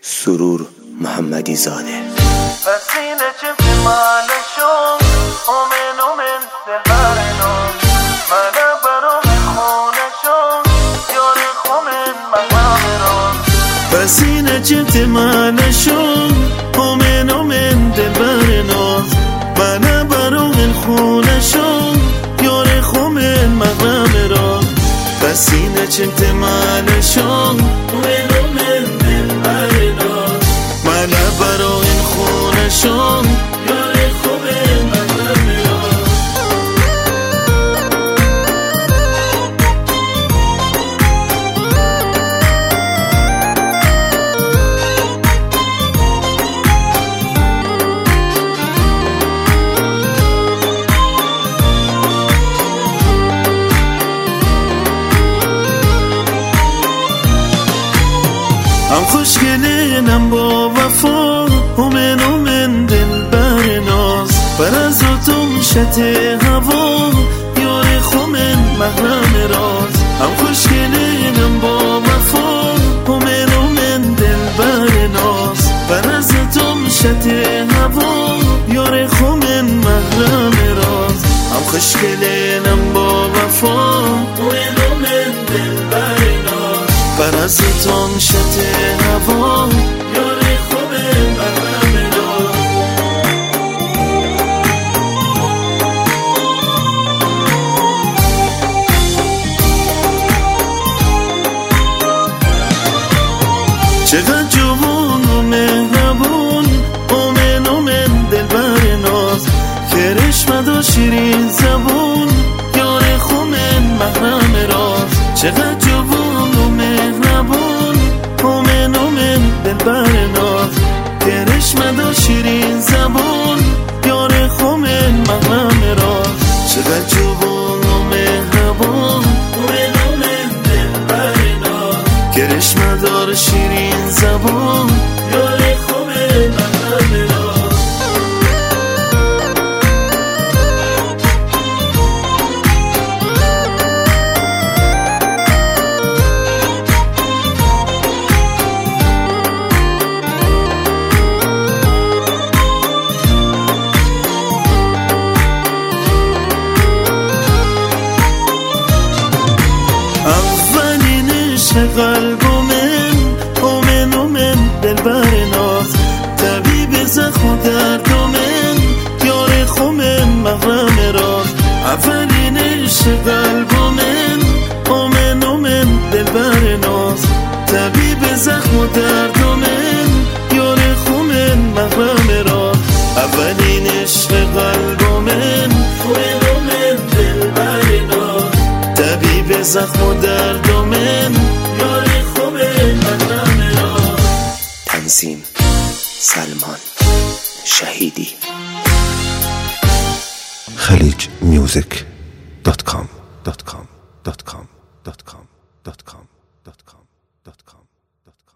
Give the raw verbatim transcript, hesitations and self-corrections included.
سرور محمدی زاده. بسینه چه مالشون اومن اومن دلبرنون منه برام خونشون یار خومن مقامرون بسینه چه مالشون اومن اومن دلبرنون منه برام خونشون یار خومن مقامرون بسینه چه مالشون اومن اومن دلبرنون منه برام خونشون یار خومن مقامرون هم خوشگلینم با وفا اومن اومن دلبر ناز بر از تو میشت هوا یار خومن محرم راز هم خوشگلینم با وفا اومن اومن دلبر ناز بر از تو میشت هوا یار خومن محرم راز هم خوشگلینم با وفا اومن اومن دلبر ناز بر از تو میشت هوا یار خومن محرم راز چقدر جوون و مهربون اومن اومن دلبر ناز کرشمد و شیرین زبون یار خومن محرم راز چقدر جوون و مهربون اومن اومن دلبر ناز کرشمد و شیرین زبون یار خومن محرم راز چقدر جوون و مهربون اومن اومن دلبر ناز کرشمد و شیرین زبون یار خومن محرم راز قلب من اومن اومن دلبر ناز طبیب زخم و درد من یار خومن محرم راز اولین عشق قلب من اومن اومن دلبر ناز طبیب زخم و درد من یار خومن محرم راز اولین عشق قلب من اومن اومن دلبر ناز طبیب زخم و درد من تنظیم سلمان شهیدی. خلیج میوزیک دات کام دات کام دات کام دات کام دات کام